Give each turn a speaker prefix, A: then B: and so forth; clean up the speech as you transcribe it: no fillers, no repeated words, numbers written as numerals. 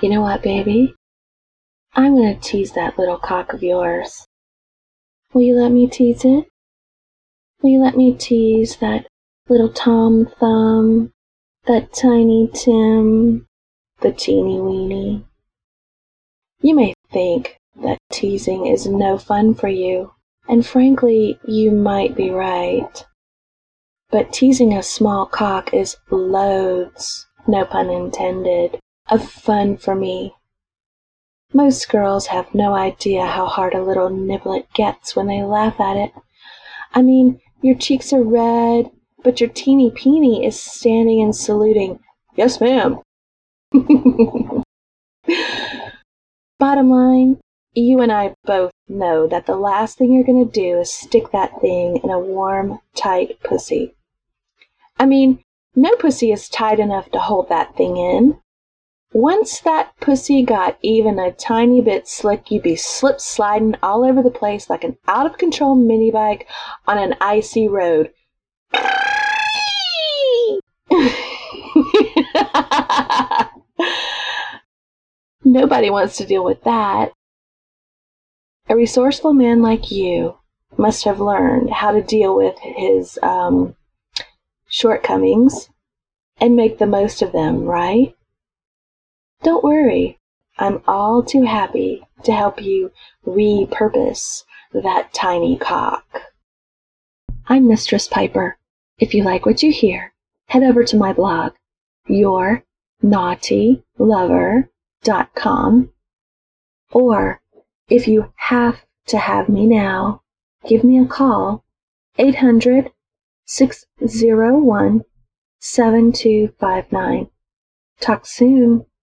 A: You know what, baby? I'm gonna tease that little cock of yours. Will you let me tease it? Will you let me tease that little Tom Thumb, that Tiny Tim, the teeny weeny? You may think that teasing is no fun for you, and frankly, you might be right. But teasing a small cock is loads, no pun intended, of fun for me. Most girls have no idea how hard a little niblet gets when they laugh at it. I mean, your cheeks are red, but your teeny peeny is standing and saluting, "Yes, ma'am." Bottom line, you and I both know that the last thing you're going to do is stick that thing in a warm, tight pussy. I mean, no pussy is tight enough to hold that thing in. Once that pussy got even a tiny bit slick, you'd be slip-sliding all over the place like an out-of-control mini bike on an icy road. Nobody wants to deal with that. A resourceful man like you must have learned how to deal with his shortcomings and make the most of them, right? Don't worry, I'm all too happy to help you repurpose that tiny cock. I'm Mistress Piper. If you like what you hear, head over to my blog, yournaughtylover.com, or if you have to have me now, give me a call, 800-601-7259. Talk soon.